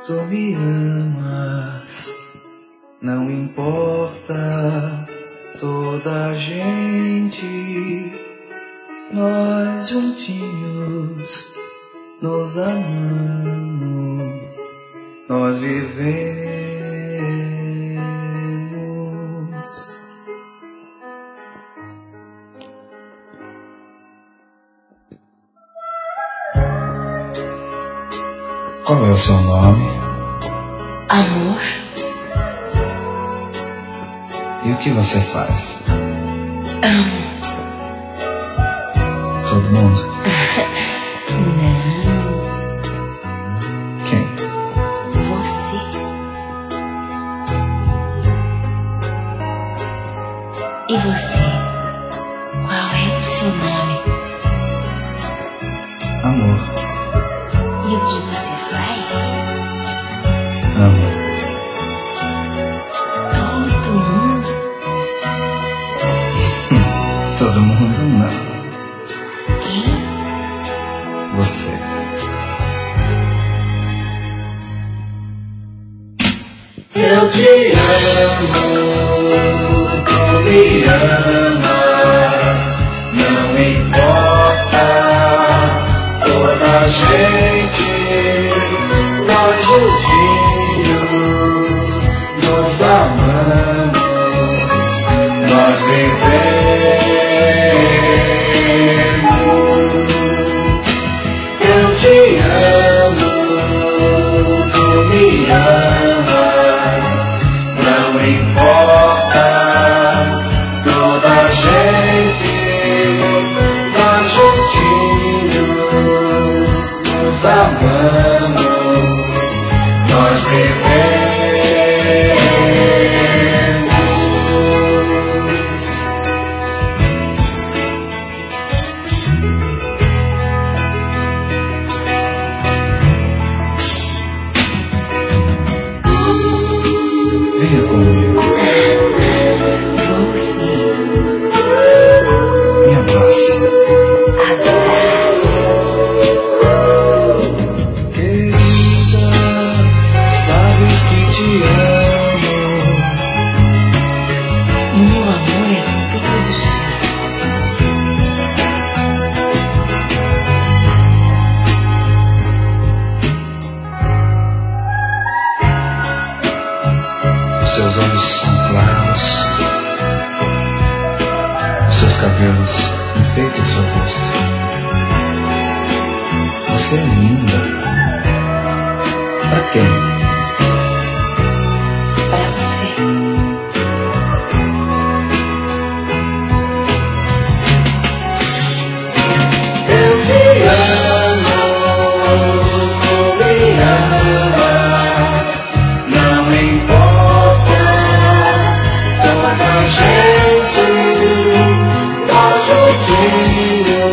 tu me amas, não importa toda a gente, nós juntinhos nos amamos, nós vivemos. Qual é o seu nome? Amor. E o que você faz? Amo. Todo mundo? Não. Quem? Você. E você? Qual é o seu nome? Amor. E o que você faz? Amo. Todo mundo? Todo mundo não. Quem? Você. Eu te amo, tu me amas, não importa toda a gente, nós juntinhos nos amamos, nós vivemos. Eu te amo, tu me amas, não importa toda a gente, nós juntinhos nos amamos, nós vivemos. Venha comigo. Você. Me abrace. Abraço. Querida, sabes que te amo. Meu amor é tudo seu. Os seus olhos são claros. Os seus cabelos enfeitam o seu rosto. Você é linda. Pra quem? Pra você. Eu te amo, tu me amas, não importa toda a gente, nós juntinhos